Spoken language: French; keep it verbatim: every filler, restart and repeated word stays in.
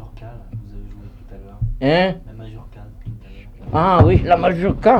Majorca, là, vous avez joué tout à l'heure. Hein? La Majorca, tout à l'heure. Ah oui, la Majorca.